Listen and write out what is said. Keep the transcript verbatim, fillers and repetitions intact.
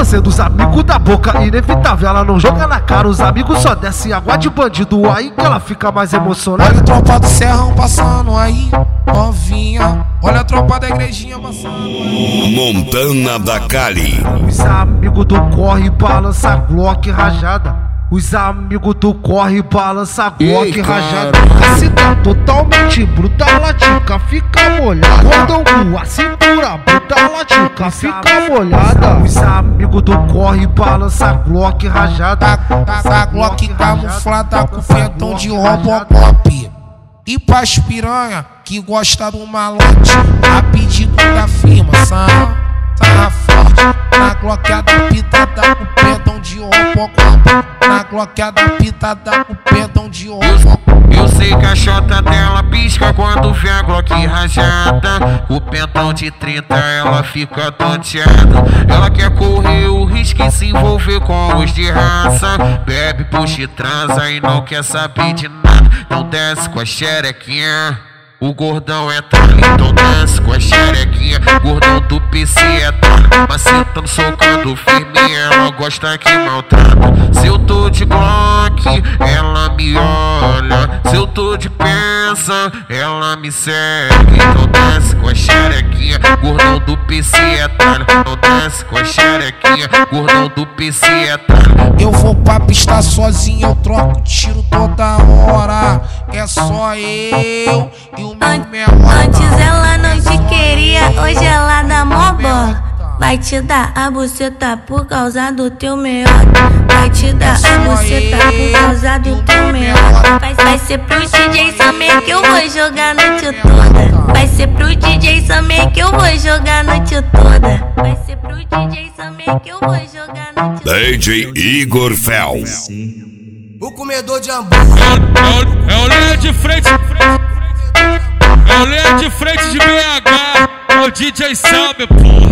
fazendo os amigos da boca inevitável. Ela não joga na cara, os amigos só descem água de bandido. Aí que ela fica mais emocionada. Olha a tropa do Serrão passando aí, novinha. Olha a tropa da igrejinha passando aí. Montana da Cali. Os amigos do corre balança Glock rajada. Os amigos do corre balança Glock rajada. A cidade totalmente bruta, latica fica molhada. Gordão com a cintura bruta, latica fica molhada. Os amigos do corre balança Glock rajada. Da Glock camuflada com pentão de Robocop. E pras piranha que gosta do malote, a pedido da firma, sarra, sarra forte. Na gloqueada pitada com pentão de Robocop. Na gloqueada pitada com pentão de Robocop. Eu sei que a chota dela pisca quando vê a Glock rajada. O pentão de trinta ela fica tonteada. Ela quer correr o risco e se envolver com os de raça. Bebe, puxa e transa e não quer saber de nada. Não desce com a xerequinha, o gordão é tralha. Então desce com a xerequinha, gordão do P C é tralha. Macetando, socando firme, ela gosta que maltrata. Se eu tô de Glock, ela me olha. Se eu tô de pensa, ela me segue. Então desce com a xerequinha, gordão do P C é tralha. Então desce com a xerequinha, gordão do P C é tralha. Eu vou pra pista sozinho, eu troco tiro toda hora. É só eu e o meu menor. Antes ela não te queria, hoje ela dá mó bola. Vai te dar a buceta por causa do teu melhor. Vai te dar a buceta por causa do teu melhor. Vai, vai ser pro D J Samir que eu vou jogar a noite toda. Vai ser pro D J Samir que eu vou jogar a noite toda. Vai ser pro D J Samir que eu vou jogar a noite toda. D J Igor Fel. O comedor de hambúrguer. É o linha de frente. É o linha de frente de B H. É o D J Samir, pô.